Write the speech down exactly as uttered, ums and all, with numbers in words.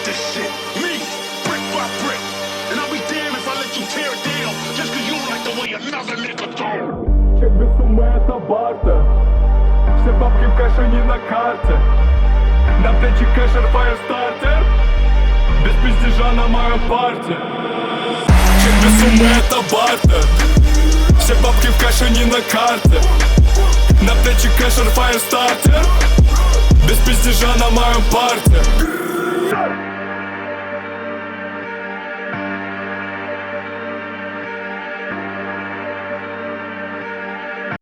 this shit. Me, brick by brick. And I'll be damned if I let you tear it down just cause you don't like the way another nigga do. Чек без суммы это бартер. Все бабки в кэше, не на карте. На плечи кэшер, фаерстартер. Без пиздежа на моем парте. Чек без суммы это бартер. Все бабки в кэше, не на карте. На плечи кэшер, фаерстартер. Без пиздежа на моем парте.